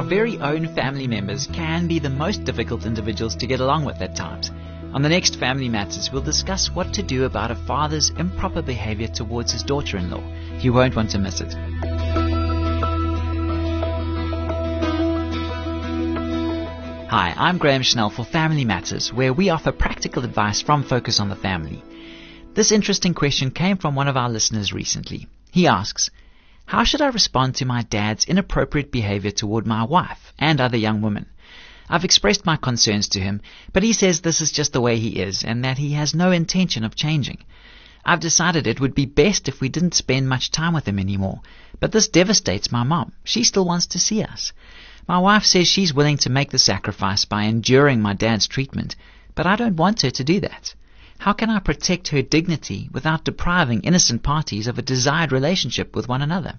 very own family members can be the most difficult individuals to get along with at times. On the next Family Matters, we'll discuss what to do about a father's improper behavior towards his daughter-in-law. You won't want to miss it. Hi, I'm Graham Schnell for Family Matters, where we offer practical advice from Focus on the Family. This interesting question came from one of our listeners recently. He asks, how should I respond to my dad's inappropriate behavior toward my wife and other young women? I've expressed my concerns to him, but he says this is just the way he is and that he has no intention of changing. I've decided it would be best if we didn't spend much time with him anymore, but this devastates my mom. She still wants to see us. My wife says she's willing to make the sacrifice by enduring my dad's treatment, but I don't want her to do that. How can I protect her dignity without depriving innocent parties of a desired relationship with one another?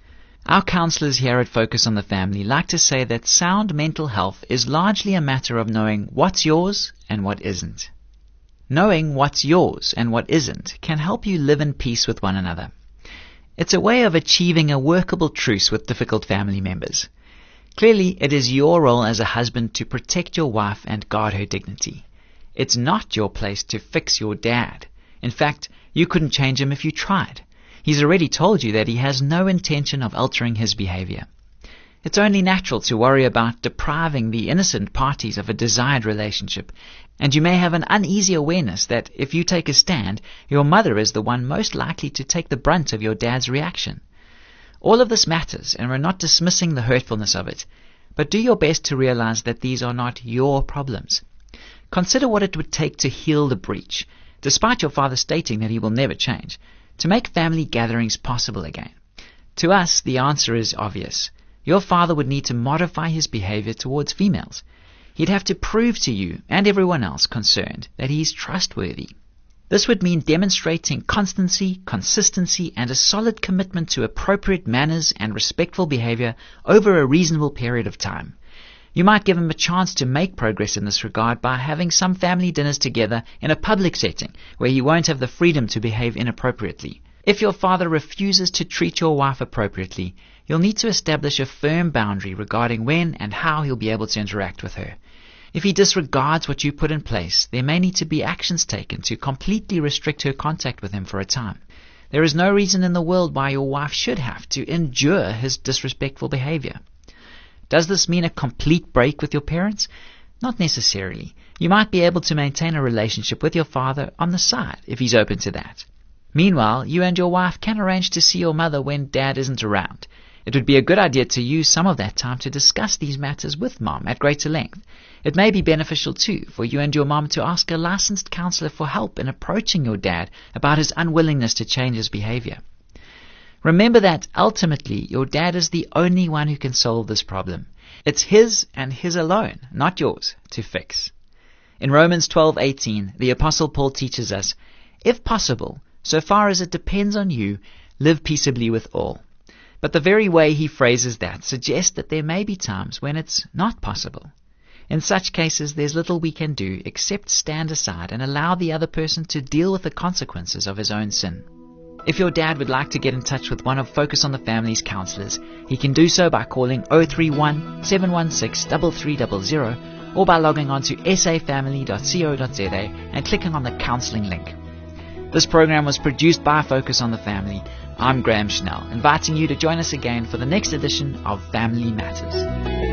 Our counselors here at Focus on the Family like to say that sound mental health is largely a matter of knowing what's yours and what isn't. Knowing what's yours and what isn't can help you live in peace with one another. It's a way of achieving a workable truce with difficult family members. Clearly, it is your role as a husband to protect your wife and guard her dignity. It's not your place to fix your dad. In fact, you couldn't change him if you tried. He's already told you that he has no intention of altering his behavior. It's only natural to worry about depriving the innocent parties of a desired relationship, and you may have an uneasy awareness that if you take a stand, your mother is the one most likely to take the brunt of your dad's reaction. All of this matters, and we're not dismissing the hurtfulness of it, but do your best to realize that these are not your problems. Consider what it would take to heal the breach, despite your father stating that he will never change, to make family gatherings possible again. To us, the answer is obvious. Your father would need to modify his behavior towards females. He'd have to prove to you and everyone else concerned that he's trustworthy. This would mean demonstrating constancy, consistency, and a solid commitment to appropriate manners and respectful behavior over a reasonable period of time. You might give him a chance to make progress in this regard by having some family dinners together in a public setting where he won't have the freedom to behave inappropriately. If your father refuses to treat your wife appropriately, you'll need to establish a firm boundary regarding when and how he'll be able to interact with her. If he disregards what you put in place, there may need to be actions taken to completely restrict her contact with him for a time. There is no reason in the world why your wife should have to endure his disrespectful behavior. Does this mean a complete break with your parents? Not necessarily. You might be able to maintain a relationship with your father on the side if he's open to that. Meanwhile, you and your wife can arrange to see your mother when Dad isn't around. It would be a good idea to use some of that time to discuss these matters with Mom at greater length. It may be beneficial too for you and your mom to ask a licensed counselor for help in approaching your dad about his unwillingness to change his behavior. Remember that ultimately your dad is the only one who can solve this problem. It's his and his alone, not yours, to fix. In Romans 12:18, the Apostle Paul teaches us, if possible, so far as it depends on you, live peaceably with all. But the very way he phrases that suggests that there may be times when it's not possible. In such cases, there's little we can do except stand aside and allow the other person to deal with the consequences of his own sin. If your dad would like to get in touch with one of Focus on the Family's counselors, he can do so by calling 031 716 3300 or by logging on to safamily.co.za and clicking on the counseling link. This program was produced by Focus on the Family. I'm Graham Schnell, inviting you to join us again for the next edition of Family Matters.